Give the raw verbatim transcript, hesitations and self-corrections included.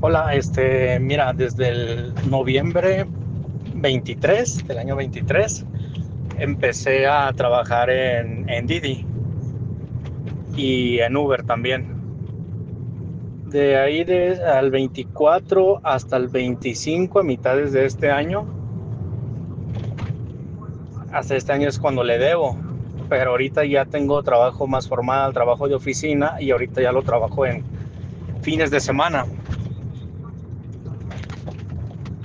Hola, este, mira, desde el noviembre veintitrés del año veintitrés empecé a trabajar en, en Didi y en Uber también. De ahí de, al veinticuatro hasta el veinticinco, a mitades de este año, hasta este año es cuando le debo, pero ahorita ya tengo trabajo más formal, trabajo de oficina y ahorita ya lo trabajo en fines de semana.